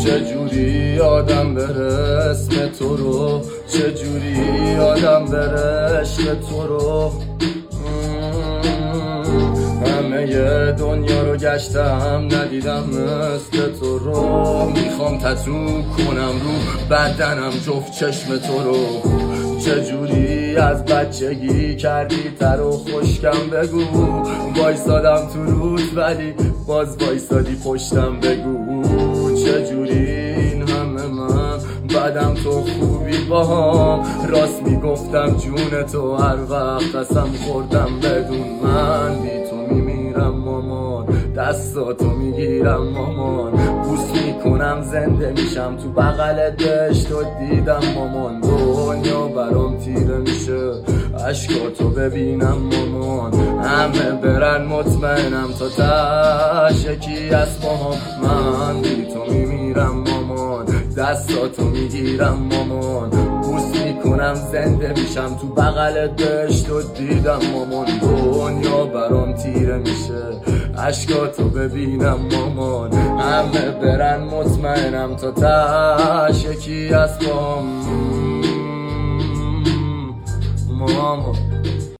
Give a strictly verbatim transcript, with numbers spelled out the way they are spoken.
چجوری آدم بره اسم تو رو، چجوری آدم بره عشق تو رو. همه دنیا رو گشتم ندیدم مثل تو رو. میخوام تتو کنم رو بدنم جفت چشم تو رو. چجوری از بچگی کردی تر و خشکم بگو. وایسادم تو رود ولی باز وایسادی پشتم بگو. چجوری این همه من بعدم تو خوبی باهام. راست میگفتم جون تو هر وقت قسم خوردم بدون من. بی تو میمیرم مامان، دستاتو میگیرم مامان. بوس میکنم زنده میشم تو بغلت دشت و دیدم مامان. دنیا برام تیره میشه عشقاتو ببینم مامان. همه برن مطمئنم تا تش یکی از مامان. من بی تو میمیرم مامان، دستاتو میگیرم مامان. بوس میکنم زنده میشم تو بغلت دشت و دیدم مامان. دنیا برام تیره میشه عشقاتو ببینم مامان. همه برن مطمئنم تا تش یکی از مامان.